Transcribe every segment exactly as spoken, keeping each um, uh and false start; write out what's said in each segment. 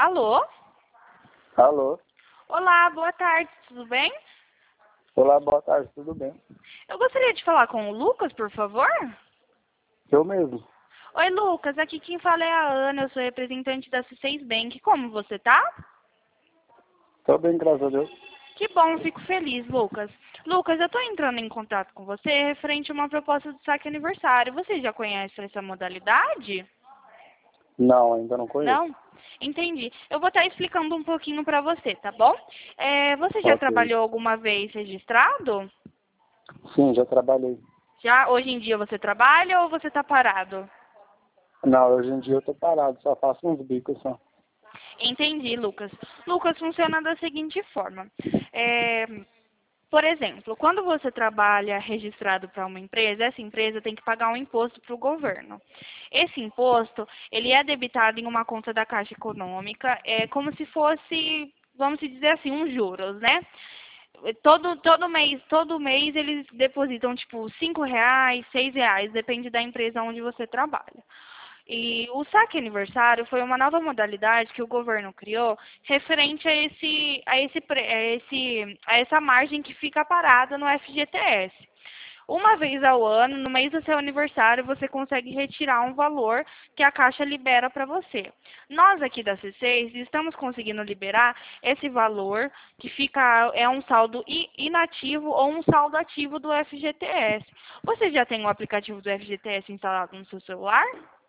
Alô? Alô? Olá, boa tarde, tudo bem? Olá, boa tarde, tudo bem? Eu gostaria de falar com o Lucas, por favor. Eu mesmo. Oi, Lucas, aqui quem fala é a Ana, eu sou representante da C seis Bank. Como você tá? Tô bem, graças a Deus. Que bom, fico feliz, Lucas. Lucas, eu tô entrando em contato com você referente a uma proposta do saque aniversário. Você já conhece essa modalidade? Não, ainda não conheço. Não? Entendi. Eu vou estar explicando um pouquinho para você, tá bom? É, você já Ok. trabalhou alguma vez registrado? Sim, já trabalhei. Já hoje em dia você trabalha ou você está parado? Não, hoje em dia eu tô parado, só faço uns bicos só. Entendi, Lucas. Lucas, funciona da seguinte forma. É, por exemplo, quando você trabalha registrado para uma empresa, essa empresa tem que pagar um imposto para o governo. Esse imposto, ele é debitado em uma conta da Caixa Econômica, é como se fosse, vamos dizer assim, uns juros, né? Todo, todo mês, todo mês eles depositam tipo cinco reais, seis reais, depende da empresa onde você trabalha. E o saque aniversário foi uma nova modalidade que o governo criou referente a esse, a esse, pre- a esse, a essa margem que fica parada no F G T S. Uma vez ao ano, no mês do seu aniversário, você consegue retirar um valor que a Caixa libera para você. Nós aqui da C seis estamos conseguindo liberar esse valor que fica é um saldo i- inativo ou um saldo ativo do F G T S. Você já tem o aplicativo do F G T S instalado no seu celular?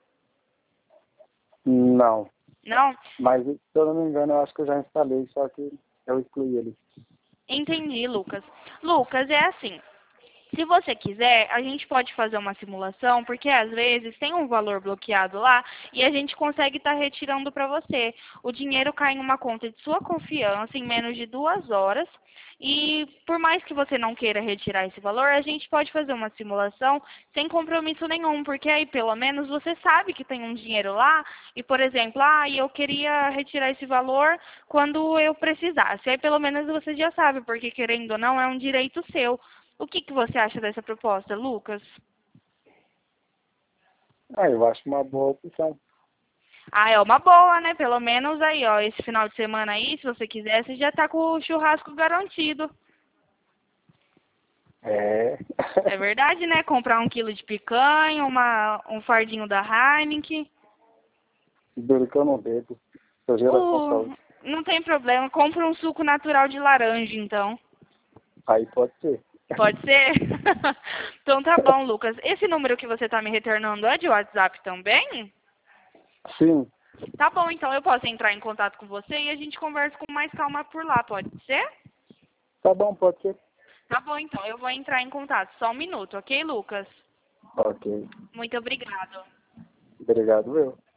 Não. Não? Mas, se eu não me engano, eu acho que eu já instalei, só que eu excluí ele. Entendi, Lucas. Lucas, é assim. Se você quiser, a gente pode fazer uma simulação, porque às vezes tem um valor bloqueado lá e a gente consegue estar retirando para você. O dinheiro cai em uma conta de sua confiança em menos de duas horas. E por mais que você não queira retirar esse valor, a gente pode fazer uma simulação sem compromisso nenhum, porque aí pelo menos você sabe que tem um dinheiro lá e, por exemplo, ah, eu queria retirar esse valor quando eu precisasse. Aí pelo menos você já sabe, porque querendo ou não, é um direito seu. O que, que você acha dessa proposta, Lucas? Ah, eu acho uma boa opção. Ah, é uma boa, né? Pelo menos aí, ó, esse final de semana aí, se você quiser, você já tá com o churrasco garantido. É. É verdade, né? Comprar um quilo de picanha, uma, um fardinho da Heineken. Duro que eu não bebo. Sou geração Uh, saúde. não tem problema. Compra um suco natural de laranja, então. Aí pode ser. Pode ser? Então tá bom, Lucas. Esse número que você tá me retornando é de WhatsApp também? Sim, Tá bom, então eu posso entrar em contato com você e a gente conversa com mais calma por lá, pode ser? tá bom, pode ser. Tá bom, então eu vou entrar em contato. Só um minuto, ok, Lucas? Ok. Muito obrigado. Obrigado, eu.